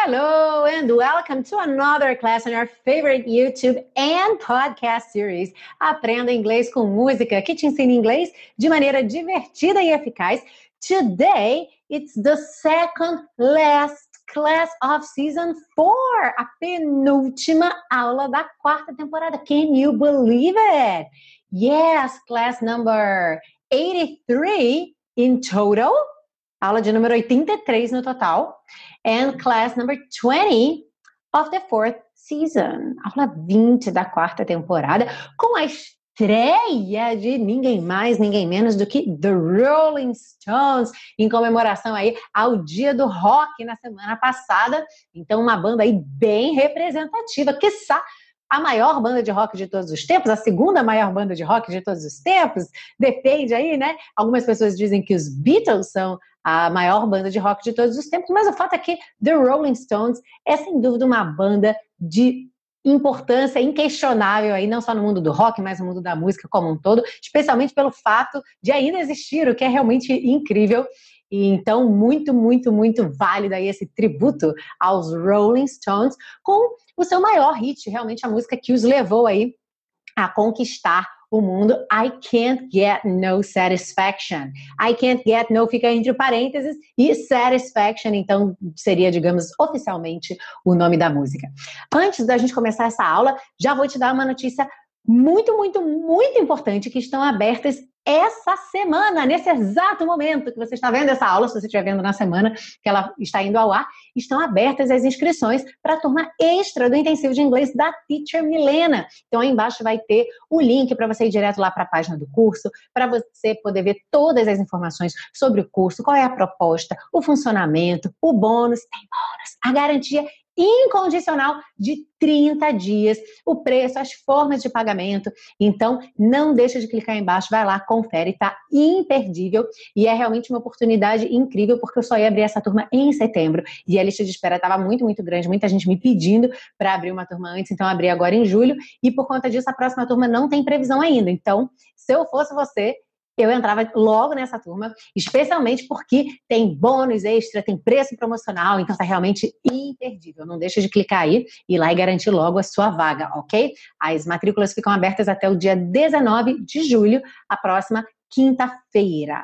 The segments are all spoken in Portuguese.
Hello and welcome to another class on your favorite YouTube and podcast series. Aprenda inglês com música, que te ensina inglês de maneira divertida e eficaz. Today, it's the second last class of season 4, a penúltima aula da quarta temporada. Can you believe it? Yes, class number 83 in total. Aula de número 83 no total. And class number 20 of the fourth season. Aula 20 da quarta temporada, com a estreia de ninguém mais, ninguém menos do que The Rolling Stones, em comemoração aí ao Dia do Rock na semana passada. Então, uma banda aí bem representativa, quiçá a maior banda de rock de todos os tempos, a segunda maior banda de rock de todos os tempos, depende aí, né? Algumas pessoas dizem que os Beatles são a maior banda de rock de todos os tempos, mas o fato é que The Rolling Stones é sem dúvida uma banda de importância inquestionável aí, não só no mundo do rock, mas no mundo da música como um todo, especialmente pelo fato de ainda existir, o que é realmente incrível. E então, muito, muito, muito válido aí esse tributo aos Rolling Stones com o seu maior hit, realmente a música que os levou aí a conquistar o mundo. I Can't Get No Satisfaction. I Can't Get No fica entre parênteses e Satisfaction, então seria, digamos, oficialmente o nome da música. Antes da gente começar essa aula, já vou te dar uma notícia muito, muito, muito importante que estão abertas essa semana, nesse exato momento que você está vendo essa aula, se você estiver vendo na semana que ela está indo ao ar, estão abertas as inscrições para a turma extra do Intensivo de Inglês da Teacher Milena. Então aí embaixo vai ter o link para você ir direto lá para a página do curso, para você poder ver todas as informações sobre o curso, qual é a proposta, o funcionamento, o bônus, tem bônus, a garantia incondicional de 30 dias, o preço, as formas de pagamento. Então, não deixa de clicar aí embaixo, vai lá, confere, tá imperdível e é realmente uma oportunidade incrível, porque eu só ia abrir essa turma em setembro e a lista de espera estava muito, muito grande, muita gente me pedindo para abrir uma turma antes, então eu abri agora em julho e por conta disso a próxima turma não tem previsão ainda. Então, se eu fosse você, eu entrava logo nessa turma, especialmente porque tem bônus extra, tem preço promocional, então tá realmente imperdível. Não deixa de clicar aí, ir lá e garantir logo a sua vaga, ok? As matrículas ficam abertas até o dia 19 de julho, a próxima quinta-feira.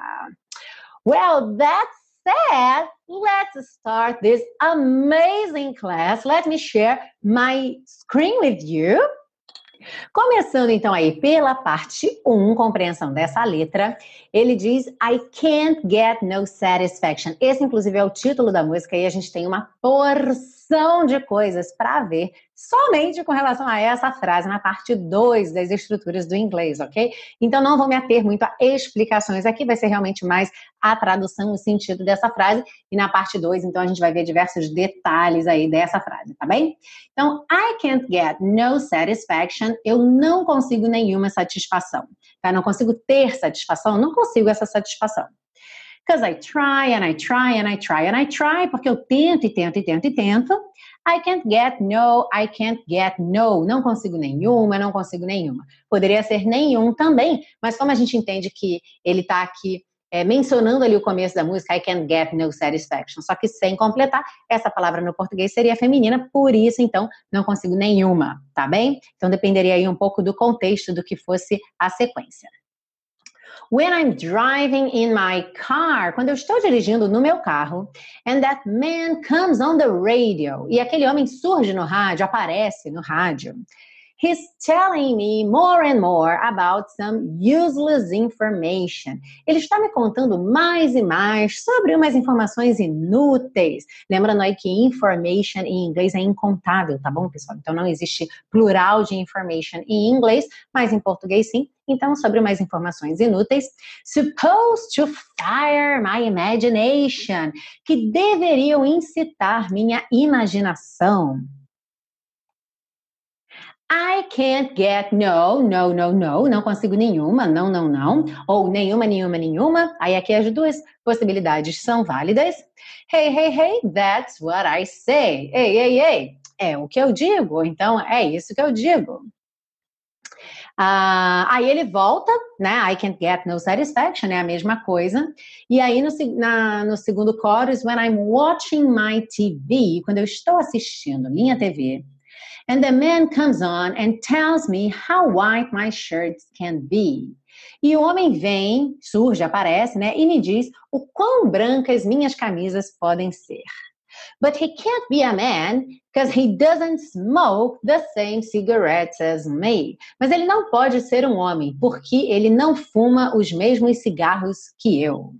Well, that said, let's start this amazing class. Let me share my screen with you. Começando então aí pela parte 1, compreensão dessa letra, ele diz I can't get no satisfaction. Esse inclusive é o título da música e a gente tem uma porção de coisas para ver somente com relação a essa frase na parte 2 das estruturas do inglês, ok? Então não vou me ater muito a explicações aqui, vai ser realmente mais a tradução, o sentido dessa frase e na parte 2 então a gente vai ver diversos detalhes aí dessa frase, tá bem? Então, I can't get no satisfaction, eu não consigo nenhuma satisfação, tá? Não consigo ter satisfação, não consigo essa satisfação. Because I try and I try and I try and I try, porque eu tento e tento e tento e tento. I can't get no, não consigo nenhuma, não consigo nenhuma. Poderia ser nenhum também, mas como a gente entende que ele está aqui mencionando ali o começo da música, I can't get no satisfaction, só que sem completar, essa palavra no português seria feminina, por isso, então, não consigo nenhuma, tá bem? Então, dependeria aí um pouco do contexto do que fosse a sequência. When I'm driving in my car, quando eu estou dirigindo no meu carro, and that man comes on the radio, e aquele homem surge no rádio, aparece no rádio, he's telling me more and more about some useless information. Ele está me contando mais e mais sobre umas informações inúteis. Lembrando aí que information em inglês é incontável, tá bom, pessoal? Então não existe plural de information em inglês, mas em português sim. Então, sobre umas informações inúteis, supposed to fire my imagination, que deveriam incitar minha imaginação. I can't get no, não consigo nenhuma, não, ou nenhuma, aí aqui as duas possibilidades são válidas. Hey, that's what I say. Ei, é o que eu digo, então é isso que eu digo. Aí ele volta, né? I can't get no satisfaction, é a mesma coisa. E aí no segundo chorus, when I'm watching my TV, quando eu estou assistindo minha TV, and the man comes on and tells me how white my shirts can be. E o homem vem, surge, aparece, né? E me diz o quão brancas minhas camisas podem ser. But he can't be a man because he doesn't smoke the same cigarettes as me. Mas ele não pode ser um homem porque ele não fuma os mesmos cigarros que eu.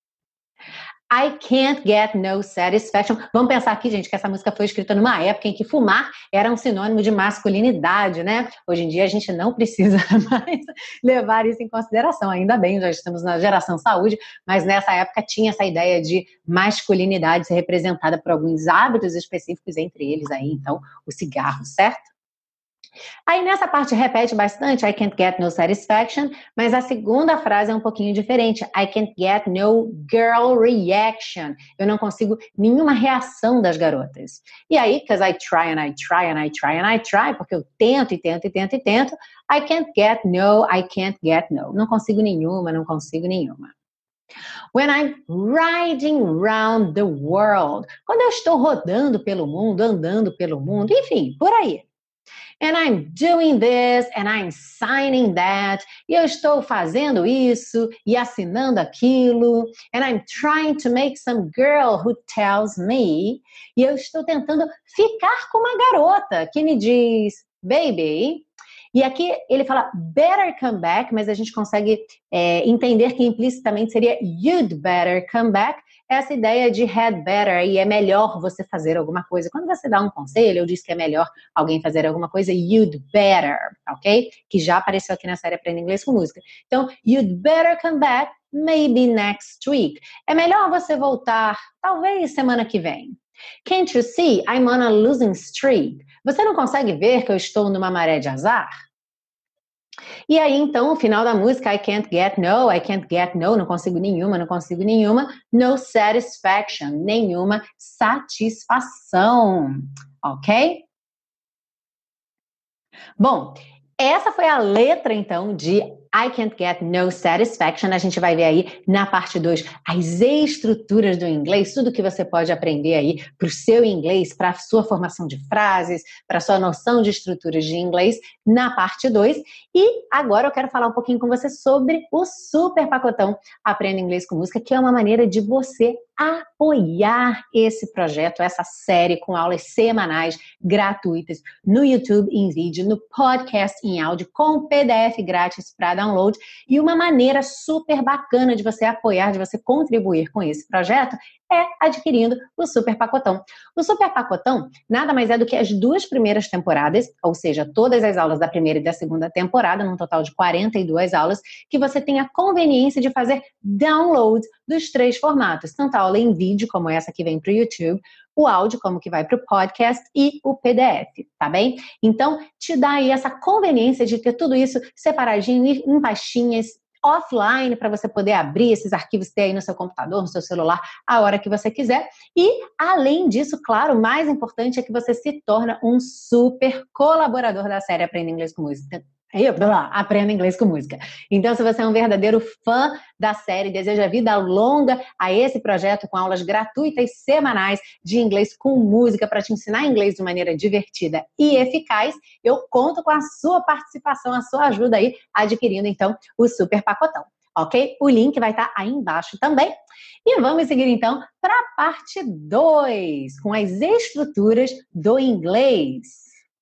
I can't get no satisfaction. Vamos pensar aqui, gente, que essa música foi escrita numa época em que fumar era um sinônimo de masculinidade, né? Hoje em dia a gente não precisa mais levar isso em consideração. Ainda bem, já estamos na geração saúde, mas nessa época tinha essa ideia de masculinidade ser representada por alguns hábitos específicos, entre eles aí, então, o cigarro, certo? Aí nessa parte repete bastante, I can't get no satisfaction, mas a segunda frase é um pouquinho diferente. I can't get no girl reaction. Eu não consigo nenhuma reação das garotas. E aí, because I try and I try and I try and I try, porque eu tento e tento e tento e tento, I can't get no, I can't get no. Não consigo nenhuma, não consigo nenhuma. When I'm riding round the world. Quando eu estou rodando pelo mundo, andando pelo mundo, enfim, por aí. And I'm doing this, and I'm signing that. E eu estou fazendo isso e assinando aquilo. And I'm trying to make some girl who tells me. E eu estou tentando ficar com uma garota que me diz, baby. E aqui ele fala better come back, mas a gente consegue entender que implicitamente seria you'd better come back. Essa ideia de had better, e é melhor você fazer alguma coisa. Quando você dá um conselho, eu disse que é melhor alguém fazer alguma coisa, you'd better, ok? Que já apareceu aqui na série Aprenda Inglês com Música. Então, you'd better come back maybe next week. É melhor você voltar, talvez semana que vem. Can't you see I'm on a losing streak? Você não consegue ver que eu estou numa maré de azar? E aí, então, o final da música, I can't get no, não consigo nenhuma, no satisfaction, nenhuma satisfação, ok? Bom, essa foi a letra, então, de I can't get no satisfaction. A gente vai ver aí na parte 2 as estruturas do inglês, tudo que você pode aprender aí para o seu inglês, para a sua formação de frases, para a sua noção de estruturas de inglês na parte 2. E agora eu quero falar um pouquinho com você sobre o Super Pacotão Aprenda Inglês com Música, que é uma maneira de você apoiar esse projeto, essa série com aulas semanais gratuitas no YouTube em vídeo, no podcast em áudio, com PDF grátis para download. E uma maneira super bacana de você apoiar, de você contribuir com esse projeto é adquirindo o Super Pacotão. O Super Pacotão nada mais é do que as 2 primeiras temporadas, ou seja, todas as aulas da primeira e da segunda temporada, num total de 42 aulas, que você tem a conveniência de fazer download dos 3 formatos, tanto a aula em vídeo, como essa que vem para o YouTube, o áudio, como que vai para o podcast, e o PDF, tá bem? Então, te dá aí essa conveniência de ter tudo isso separadinho em pastinhas, offline, para você poder abrir esses arquivos, ter aí no seu computador, no seu celular, a hora que você quiser. E, além disso, claro, o mais importante é que você se torna um super colaborador da série Aprenda Inglês com Música. Aprenda Inglês com Música. Então, se você é um verdadeiro fã da série, deseja vida longa a esse projeto com aulas gratuitas semanais de inglês com música para te ensinar inglês de maneira divertida e eficaz, eu conto com a sua participação, a sua ajuda aí, adquirindo então o Super Pacotão, ok? O link vai estar aí embaixo também. E vamos seguir então para a parte 2, com as estruturas do inglês.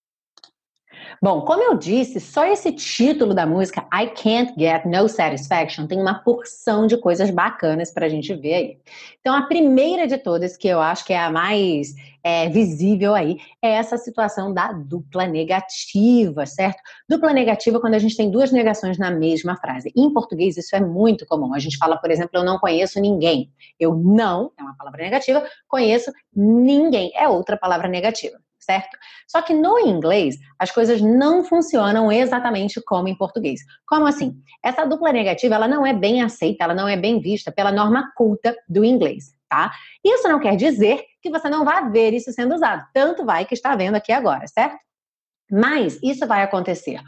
Bom, como eu disse, só esse título da música, I Can't Get No Satisfaction, tem uma porção de coisas bacanas pra gente ver aí. Então, a primeira de todas, que eu acho que é a mais visível aí, é essa situação da dupla negativa, certo? Dupla negativa quando a gente tem 2 negações na mesma frase. Em português, isso é muito comum. A gente fala, por exemplo, eu não conheço ninguém. Eu não, é uma palavra negativa, conheço ninguém, é outra palavra negativa. Certo? Só que no inglês, as coisas não funcionam exatamente como em português. Como assim? Essa dupla negativa, ela não é bem aceita, ela não é bem vista pela norma culta do inglês, tá? Isso não quer dizer que você não vai ver isso sendo usado. Tanto vai que está vendo aqui agora, certo? Mas isso vai acontecer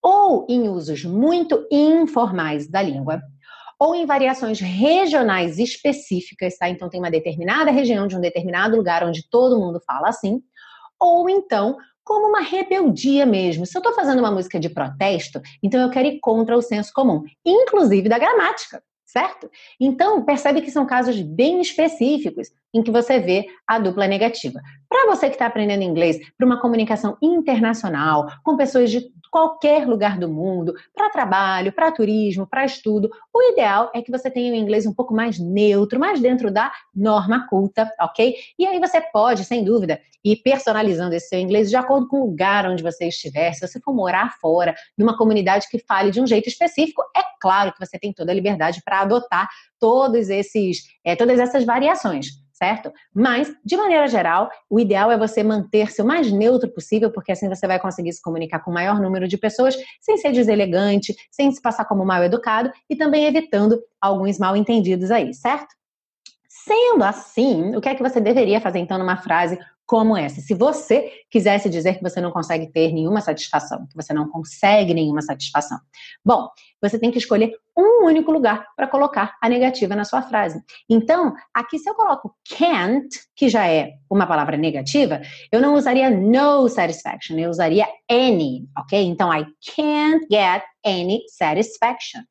ou em usos muito informais da língua, ou em variações regionais específicas, tá? Então tem uma determinada região de um determinado lugar onde todo mundo fala assim, ou então como uma rebeldia mesmo. Se eu estou fazendo uma música de protesto, então eu quero ir contra o senso comum, inclusive da gramática, certo? Então, percebe que são casos bem específicos em que você vê a dupla negativa. Para você que está aprendendo inglês, para uma comunicação internacional, com pessoas de qualquer lugar do mundo, para trabalho, para turismo, para estudo, o ideal é que você tenha o inglês um pouco mais neutro, mais dentro da norma culta, ok? E aí você pode, sem dúvida, ir personalizando esse seu inglês de acordo com o lugar onde você estiver. Se você for morar fora, numa comunidade que fale de um jeito específico, é claro que você tem toda a liberdade para adotar todas essas variações, certo? Mas, de maneira geral, o ideal é você manter-se o mais neutro possível, porque assim você vai conseguir se comunicar com o maior número de pessoas, sem ser deselegante, sem se passar como mal educado e também evitando alguns mal entendidos aí, certo? Sendo assim, o que é que você deveria fazer então numa frase como essa? Se você quisesse dizer que você não consegue ter nenhuma satisfação, que você não consegue nenhuma satisfação. Bom, você tem que escolher um único lugar para colocar a negativa na sua frase. Então, aqui se eu coloco can't, que já é uma palavra negativa, eu não usaria no satisfaction, eu usaria any, ok? Então, I can't get any satisfaction.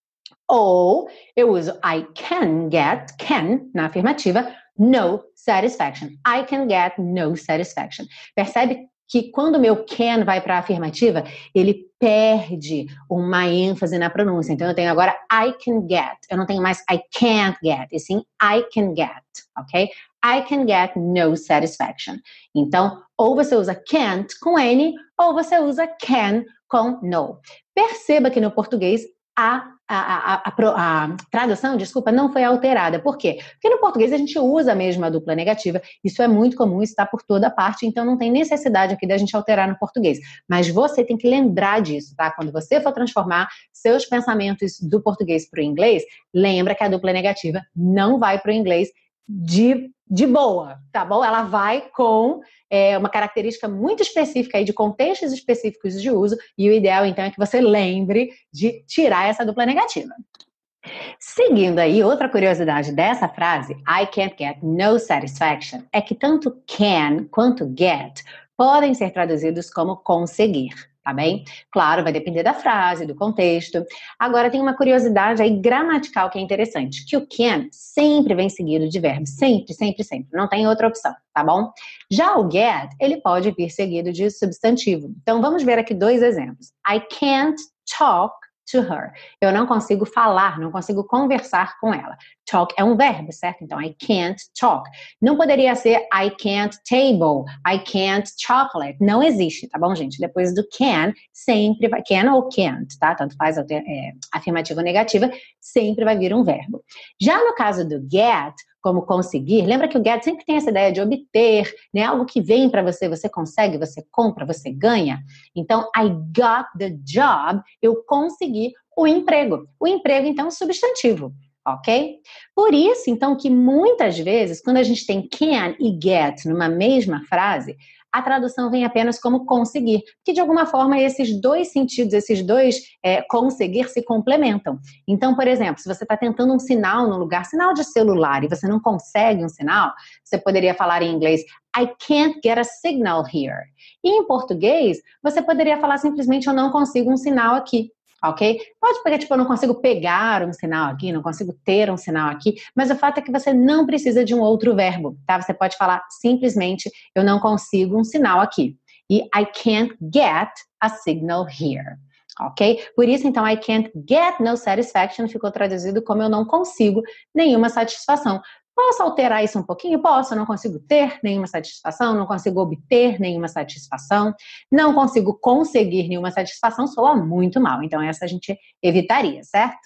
Ou eu uso I can get, can, na afirmativa, no satisfaction. I can get no satisfaction. Percebe que quando o meu can vai para a afirmativa, ele perde uma ênfase na pronúncia. Então eu tenho agora I can get. Eu não tenho mais I can't get, e sim I can get, ok? I can get no satisfaction. Então, ou você usa can't com N, ou você usa can com no. Perceba que no português a tradução, desculpa, não foi alterada. Por quê? Porque no português a gente usa mesmo a dupla negativa, isso é muito comum, está por toda parte, então não tem necessidade aqui da gente alterar no português. Mas você tem que lembrar disso, tá? Quando você for transformar seus pensamentos do português para o inglês, lembra que a dupla negativa não vai para o inglês de boa, tá bom? Ela vai com uma característica muito específica aí de contextos específicos de uso, e o ideal então é que você lembre de tirar essa dupla negativa. Seguindo aí, outra curiosidade dessa frase, I can't get no satisfaction, é que tanto can quanto get podem ser traduzidos como conseguir. Tá bem? Claro, vai depender da frase, do contexto. Agora, tem uma curiosidade aí gramatical que é interessante, que o can sempre vem seguido de verbo, sempre, sempre, sempre. Não tem outra opção, tá bom? Já o get, ele pode vir seguido de substantivo. Então, vamos ver aqui dois exemplos. I can't talk to her. Eu não consigo falar, não consigo conversar com ela. Talk é um verbo, certo? Então, I can't talk. Não poderia ser I can't table, I can't chocolate. Não existe, tá bom, gente? Depois do can, sempre vai... Can ou can't, tá? Tanto faz afirmativa ou negativa, sempre vai vir um verbo. Já no caso do get, como conseguir, lembra que o get sempre tem essa ideia de obter, né? Algo que vem para você, você consegue, você compra, você ganha. Então, I got the job, eu consegui o emprego. O emprego, então, é um substantivo, ok? Por isso, então, que muitas vezes, quando a gente tem can e get numa mesma frase, a tradução vem apenas como conseguir, que de alguma forma esses dois sentidos, esses dois conseguir se complementam. Então, por exemplo, se você está tentando um sinal no lugar, sinal de celular, e você não consegue um sinal, você poderia falar em inglês, I can't get a signal here. E em português, você poderia falar simplesmente, eu não consigo um sinal aqui. Ok? Pode pegar, tipo, eu não consigo pegar um sinal aqui, não consigo ter um sinal aqui, mas o fato é que você não precisa de um outro verbo, tá? Você pode falar simplesmente, eu não consigo um sinal aqui. E I can't get a signal here. Ok? Por isso, então, I can't get no satisfaction ficou traduzido como eu não consigo nenhuma satisfação. Posso alterar isso um pouquinho? Posso, eu não consigo ter nenhuma satisfação, não consigo obter nenhuma satisfação, não consigo conseguir nenhuma satisfação, soa muito mal. Então, essa a gente evitaria, certo?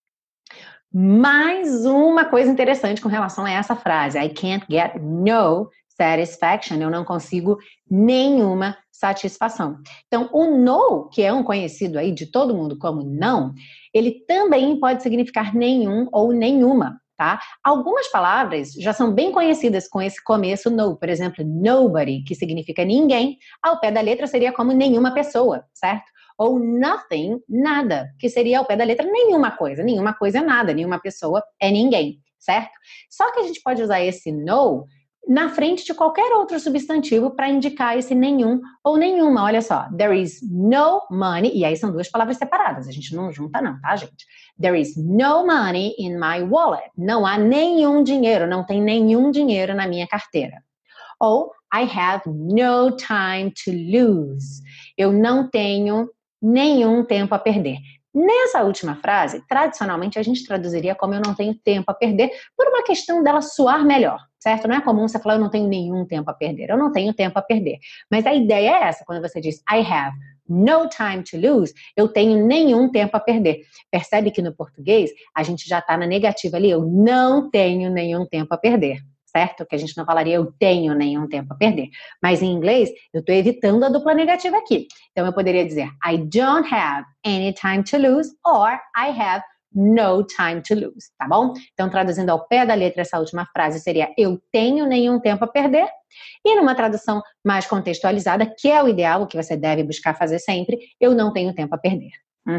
Mais uma coisa interessante com relação a essa frase, I can't get no satisfaction, eu não consigo nenhuma satisfação. Então, o no, que é um conhecido aí de todo mundo como não, ele também pode significar nenhum ou nenhuma. Tá? Algumas palavras já são bem conhecidas com esse começo no, por exemplo, nobody, que significa ninguém, ao pé da letra seria como nenhuma pessoa, certo? ou nothing, nada, que seria ao pé da letra nenhuma coisa é nada, nenhuma pessoa é ninguém, certo? Só que a gente pode usar esse no na frente de qualquer outro substantivo para indicar esse nenhum ou nenhuma. Olha só, there is no money, e aí são duas palavras separadas, a gente não junta não, tá, gente? There is no money in my wallet. Não há nenhum dinheiro, não tem nenhum dinheiro na minha carteira. Ou I have no time to lose. Eu não tenho nenhum tempo a perder. Nessa última frase, tradicionalmente a gente traduziria como eu não tenho tempo a perder, por uma questão dela soar melhor, certo? Não é comum você falar eu não tenho nenhum tempo a perder, eu não tenho tempo a perder. Mas a ideia é essa, quando você diz I have no time to lose, eu tenho nenhum tempo a perder. Percebe que no português a gente já está na negativa ali, eu não tenho nenhum tempo a perder. Certo? Que a gente não falaria eu tenho nenhum tempo a perder. Mas em inglês, eu estou evitando a dupla negativa aqui. Então eu poderia dizer I don't have any time to lose or I have no time to lose, tá bom? Então traduzindo ao pé da letra essa última frase seria eu tenho nenhum tempo a perder. E numa tradução mais contextualizada, que é o ideal, o que você deve buscar fazer sempre, eu não tenho tempo a perder.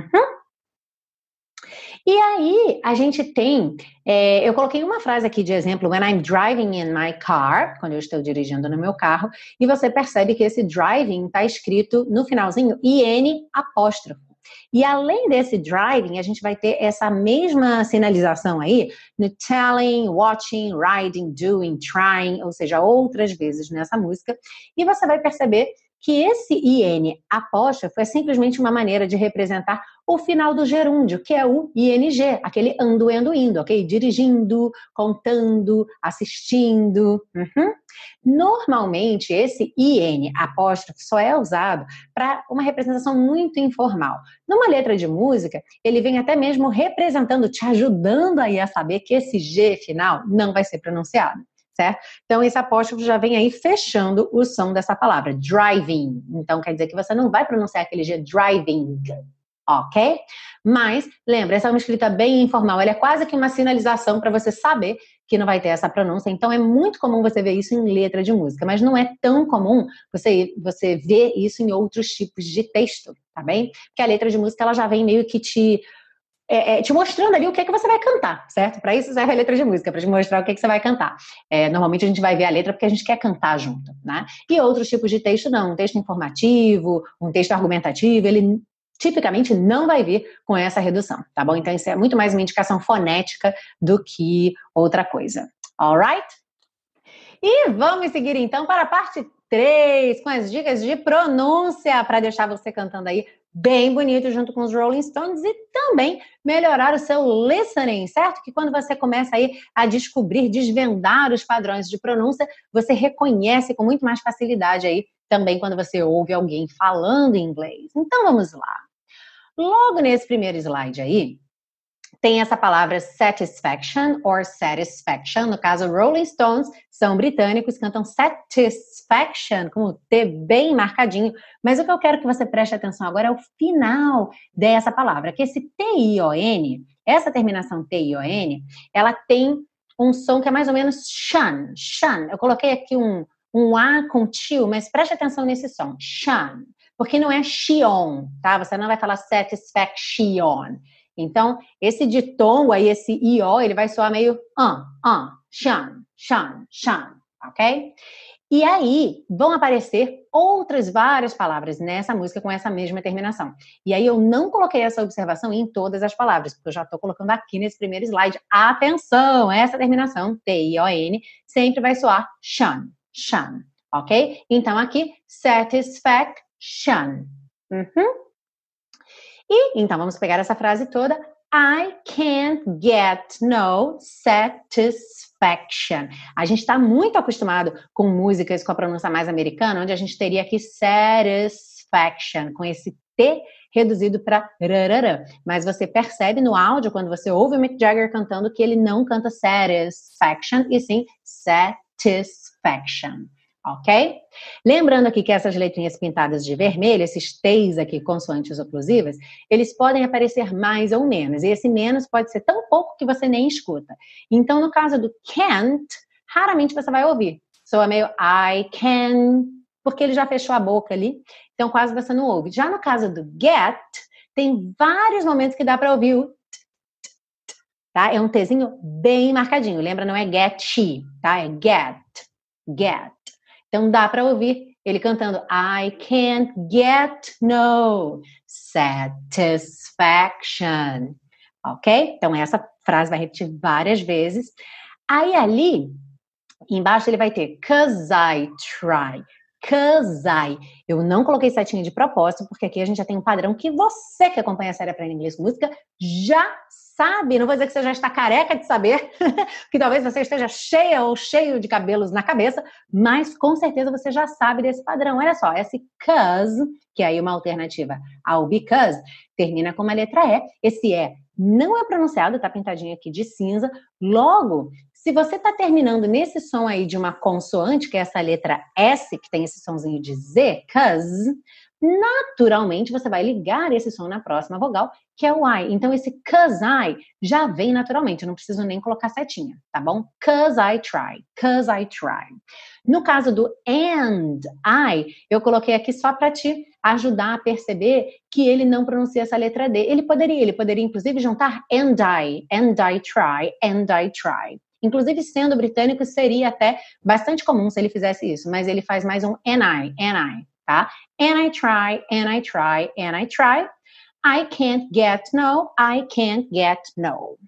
E aí, a gente tem, eu coloquei uma frase aqui de exemplo, when I'm driving in my car, quando eu estou dirigindo no meu carro, e você percebe que esse driving está escrito no finalzinho, IN apóstrofo. E além desse driving, a gente vai ter essa mesma sinalização aí no telling, watching, riding, doing, trying, ou seja, outras vezes nessa música, e você vai perceber que esse IN apóstrofo é simplesmente uma maneira de representar o final do gerúndio, que é o ING, aquele ando, indo, ok? Dirigindo, contando, assistindo. Normalmente, esse IN apóstrofo só é usado para uma representação muito informal. Numa letra de música, ele vem até mesmo representando, te ajudando aí a saber que esse G final não vai ser pronunciado. Certo? Então, esse apóstrofo já vem aí fechando o som dessa palavra, driving. Então, quer dizer que você não vai pronunciar aquele G, driving, ok? Mas, lembra, essa é uma escrita bem informal, ela é quase que uma sinalização para você saber que não vai ter essa pronúncia. Então, é muito comum você ver isso em letra de música, mas não é tão comum você ver isso em outros tipos de texto, tá bem? Porque a letra de música, ela já vem meio que te mostrando ali o que você vai cantar, certo? Para isso serve a letra de música, para te mostrar o que você vai cantar. Normalmente a gente vai ver a letra porque a gente quer cantar junto, né? E outros tipos de texto não, um texto informativo, um texto argumentativo, ele tipicamente não vai vir com essa redução, tá bom? Então isso é muito mais uma indicação fonética do que outra coisa. Alright? E vamos seguir então para a parte 3, com as dicas de pronúncia, para deixar você cantando aí bem bonito junto com os Rolling Stones e também melhorar o seu listening, certo? Que quando você começa aí a descobrir, desvendar os padrões de pronúncia, você reconhece com muito mais facilidade aí também quando você ouve alguém falando em inglês. Então vamos lá. Logo nesse primeiro slide aí, tem essa palavra satisfaction or satisfaction. No caso, Rolling Stones são britânicos, cantam satisfaction, com o T bem marcadinho. Mas o que eu quero que você preste atenção agora é o final dessa palavra, que esse T-I-O-N, essa terminação T-I-O-N, ela tem um som que é mais ou menos shun, shun. Eu coloquei aqui um A com tio, mas preste atenção nesse som, shun. Porque não é shion, tá? Você não vai falar satisfaction. Então, esse ditongo aí, esse I-O, ele vai soar meio shan, shan, shan, ok? E aí, vão aparecer outras várias palavras nessa música com essa mesma terminação. E aí, eu não coloquei essa observação em todas as palavras, porque eu já estou colocando aqui nesse primeiro slide. Atenção, essa terminação, T-I-O-N, sempre vai soar shan, shan, ok? Então, aqui, satisfaction. E, então, vamos pegar essa frase toda. I can't get no satisfaction. A gente está muito acostumado com músicas com a pronúncia mais americana, onde a gente teria aqui satisfaction, com esse T reduzido para rararã. Mas você percebe no áudio, quando você ouve o Mick Jagger cantando, que ele não canta satisfaction, e sim satisfaction. Ok? Lembrando aqui que essas letrinhas pintadas de vermelho, esses T's aqui, consoantes oclusivas, eles podem aparecer mais ou menos. E esse menos pode ser tão pouco que você nem escuta. Então, no caso do can't, raramente você vai ouvir. Soa meio I can, porque ele já fechou a boca ali, então quase você não ouve. Já no caso do get, tem vários momentos que dá para ouvir o tá? É um Tzinho bem marcadinho. Lembra, não é get she, tá? É get. Então dá para ouvir ele cantando I can't get no satisfaction. Ok? Então essa frase vai repetir várias vezes. Aí ali, embaixo ele vai ter cause I try. Cause I. Eu não coloquei setinha de propósito, porque aqui a gente já tem um padrão que você que acompanha a série Aprenda Inglês com Música já sabe. Não vou dizer que você já está careca de saber, que talvez você esteja cheia ou cheio de cabelos na cabeça, mas com certeza você já sabe desse padrão. Olha só, esse cause, que é aí uma alternativa ao because, termina com uma letra E. Esse E não é pronunciado, tá pintadinho aqui de cinza. Logo, se você está terminando nesse som aí de uma consoante, que é essa letra S, que tem esse sonzinho de Z, cause, naturalmente você vai ligar esse som na próxima vogal, que é o I. Então esse cause I já vem naturalmente, eu não preciso nem colocar setinha, tá bom? Cause I try. No caso do and I, eu coloquei aqui só para te ajudar a perceber que ele não pronuncia essa letra D. Ele poderia inclusive juntar and I try. Inclusive, sendo britânico, seria até bastante comum se ele fizesse isso, mas ele faz mais um and I, tá? And I try. I can't get no.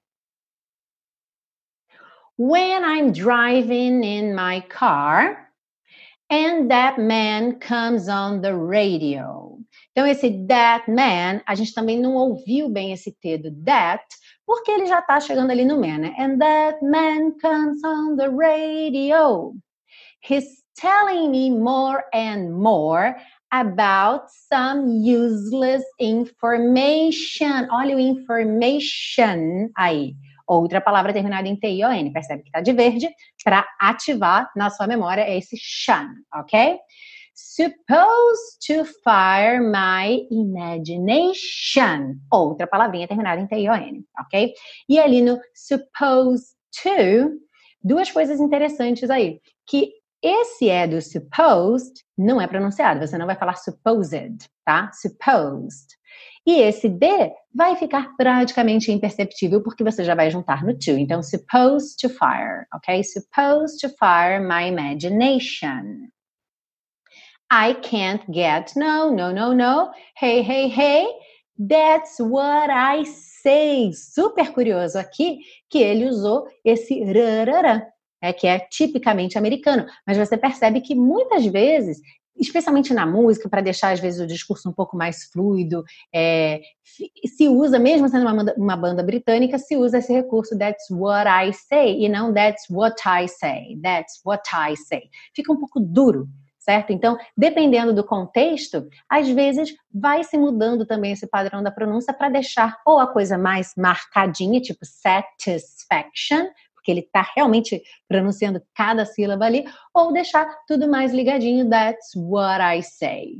When I'm driving in my car and that man comes on the radio. Então, esse that man, a gente também não ouviu bem esse T do that, porque ele já está chegando ali no man, né? And that man comes on the radio. He's telling me more and more about some useless information. Olha o information aí. Outra palavra terminada em T-I-O-N. Percebe que está de verde? Para ativar na sua memória é esse shan, ok? Supposed to fire my imagination. Outra palavrinha terminada em T-I-O-N, ok? E ali no supposed to, duas coisas interessantes aí. Que esse é do supposed não é pronunciado. Você não vai falar supposed, tá? Supposed. E esse D vai ficar praticamente imperceptível porque você já vai juntar no to. Então, supposed to fire, ok? Supposed to fire my imagination. I can't get no. Hey, that's what I say. Super curioso aqui que ele usou esse rarará, que é tipicamente americano. Mas você percebe que muitas vezes, especialmente na música, para deixar às vezes o discurso um pouco mais fluido, se usa, mesmo sendo uma banda britânica, se usa esse recurso that's what I say e não that's what I say. Fica um pouco duro, certo? Então, dependendo do contexto, às vezes vai se mudando também esse padrão da pronúncia para deixar ou a coisa mais marcadinha, tipo satisfaction, porque ele está realmente pronunciando cada sílaba ali, ou deixar tudo mais ligadinho, that's what I say.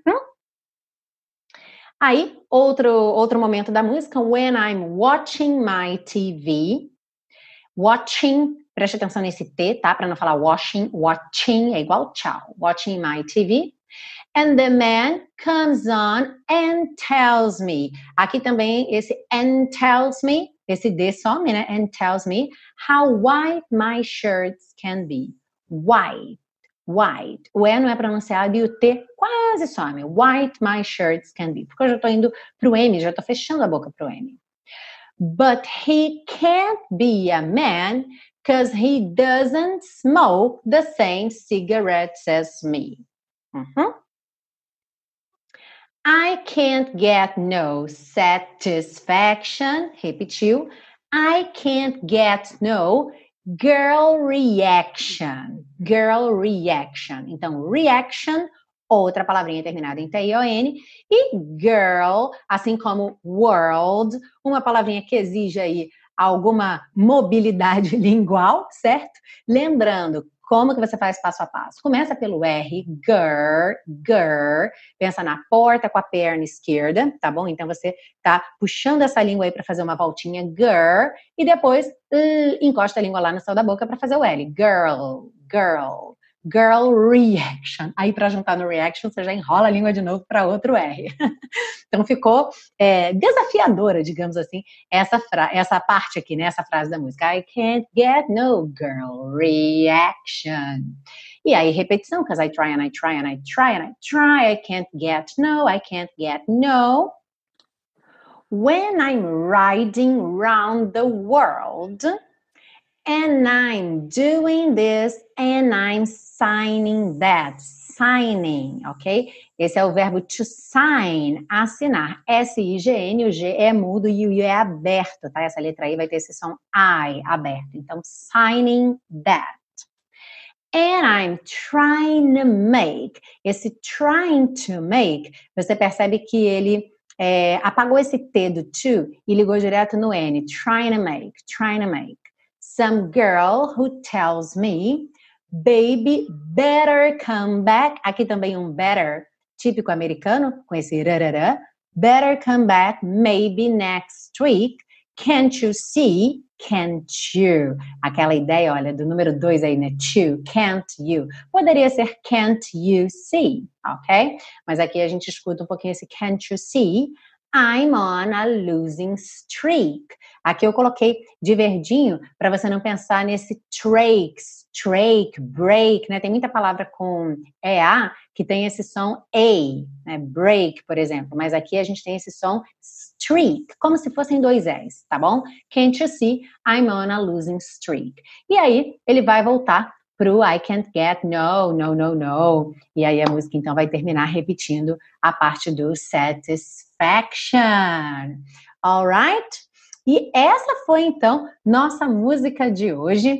Aí, outro momento da música, when I'm watching my TV. Watching, preste atenção nesse T, tá? Para não falar watching é igual tchau. Watching my TV. And the man comes on and tells me. Aqui também esse and tells me, esse D some, né? And tells me how white my shirts can be. White. O E não é pronunciado e o T quase some. White my shirts can be. Porque eu já estou indo pro M, já estou fechando a boca pro M. But he can't be a man because he doesn't smoke the same cigarettes as me. I can't get no satisfaction. Repetiu. I can't get no girl reaction. Então, reaction, outra palavrinha terminada em T-I-O-N. E girl, assim como world, uma palavrinha que exige aí alguma mobilidade lingual, certo? Lembrando, como que você faz passo a passo? Começa pelo R, girl. Pensa na porta com a perna esquerda, tá bom? Então você tá puxando essa língua aí para fazer uma voltinha, girl. E depois encosta a língua lá no céu da boca para fazer o L. Girl. girl reaction. Aí, para juntar no reaction, você já enrola a língua de novo para outro R. Então, ficou desafiadora, digamos assim, essa parte aqui, né? Essa frase da música. I can't get no girl reaction. E aí, repetição, because I try and I try and I try and I try. I can't get no, I can't get no. When I'm riding round the world and I'm doing this and I'm signing that. Signing, ok? Esse é o verbo to sign, assinar. S-I-G-N, o G é mudo e o I é aberto, tá? Essa letra aí vai ter esse som I, aberto. Então, signing that. And I'm trying to make. Esse trying to make, você percebe que ele apagou esse T do to e ligou direto no N. Trying to make, trying to make. Some girl who tells me, baby, better come back. Aqui também um better, típico americano, com esse rarará. Better come back, maybe next week. Can't you see? Can't you? Aquela ideia, olha, do número 2 aí, né? To, can't you. Poderia ser can't you see, ok? Mas aqui a gente escuta um pouquinho esse can't you see? I'm on a losing streak. Aqui eu coloquei de verdinho para você não pensar nesse trake, break, né? Tem muita palavra com EA que tem esse som A, né? Break, por exemplo. Mas aqui a gente tem esse som streak, como se fossem dois E's, tá bom? Can't you see? I'm on a losing streak. E aí ele vai voltar pro I can't get no, no, no, no. E aí a música então vai terminar repetindo a parte do satisfaction. Alright? E essa foi então nossa música de hoje.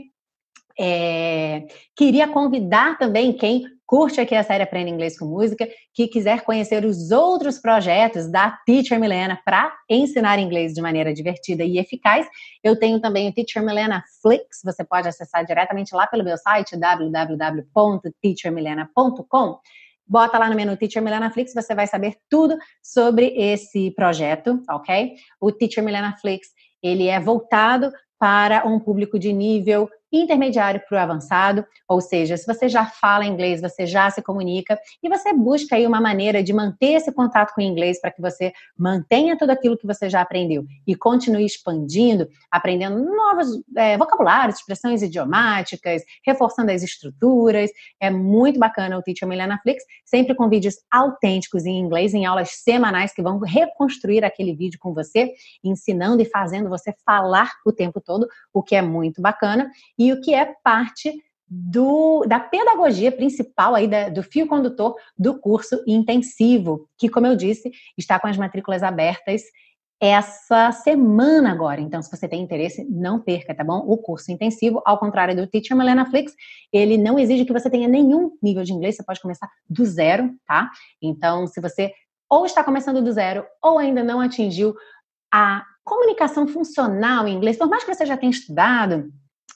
Queria convidar também quem curte aqui a série Aprenda Inglês com Música, que quiser conhecer os outros projetos da Teacher Milena para ensinar inglês de maneira divertida e eficaz. Eu tenho também o Teacher Milena Flix, você pode acessar diretamente lá pelo meu site www.teachermilena.com. Bota lá no menu Teacher Milena Flix, você vai saber tudo sobre esse projeto, ok? O Teacher Milena Flix, ele é voltado para um público de nível intermediário para o avançado, ou seja, se você já fala inglês, você já se comunica e você busca aí uma maneira de manter esse contato com o inglês para que você mantenha tudo aquilo que você já aprendeu e continue expandindo, aprendendo novos vocabulários, expressões idiomáticas, reforçando as estruturas. É muito bacana o Teacher Milena Flix, sempre com vídeos autênticos em inglês, em aulas semanais que vão reconstruir aquele vídeo com você, ensinando e fazendo você falar o tempo todo, o que é muito bacana. E o que é parte da pedagogia principal aí do fio condutor do curso intensivo, que, como eu disse, está com as matrículas abertas essa semana agora. Então, se você tem interesse, não perca, tá bom? O curso intensivo, ao contrário do Teacher Milena Flix, ele não exige que você tenha nenhum nível de inglês, você pode começar do zero, tá? Então, se você ou está começando do zero ou ainda não atingiu a comunicação funcional em inglês, por mais que você já tenha estudado,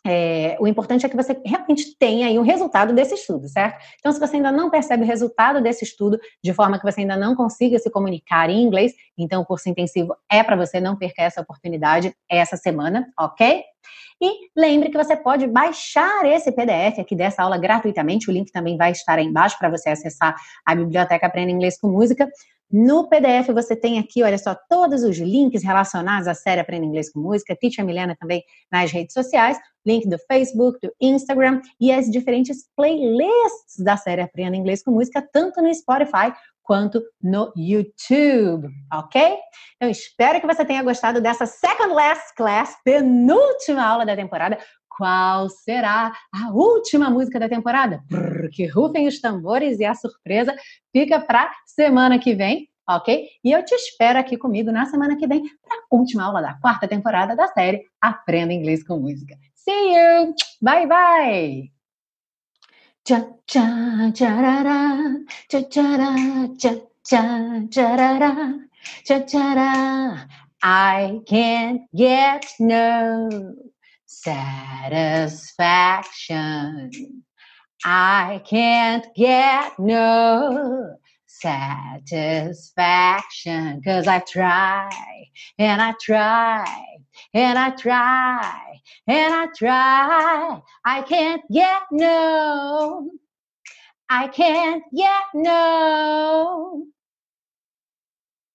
o importante é que você realmente tenha aí um resultado desse estudo, certo? Então, se você ainda não percebe o resultado desse estudo, de forma que você ainda não consiga se comunicar em inglês, então o curso intensivo é para você, não perca essa oportunidade essa semana, ok? E lembre que você pode baixar esse PDF aqui dessa aula gratuitamente, o link também vai estar aí embaixo para você acessar a biblioteca Aprenda Inglês com Música. No PDF você tem aqui, olha só, todos os links relacionados à série Aprenda Inglês com Música, Teacher Milena também nas redes sociais, link do Facebook, do Instagram e as diferentes playlists da série Aprenda Inglês com Música, tanto no Spotify quanto no YouTube, ok? Então, espero que você tenha gostado dessa second last class, penúltima aula da temporada. Qual será a última música da temporada? Que rufem os tambores e a surpresa fica para semana que vem, ok? E eu te espero aqui comigo na semana que vem para a última aula da quarta temporada da série Aprenda Inglês com Música. See you! Bye, bye! Cha cha charara, cha chara, cha cha charara, cha chara. I can't get no satisfaction. I can't get no satisfaction, 'cause I try and I try and I try and I try. I can't get no I can't yet know.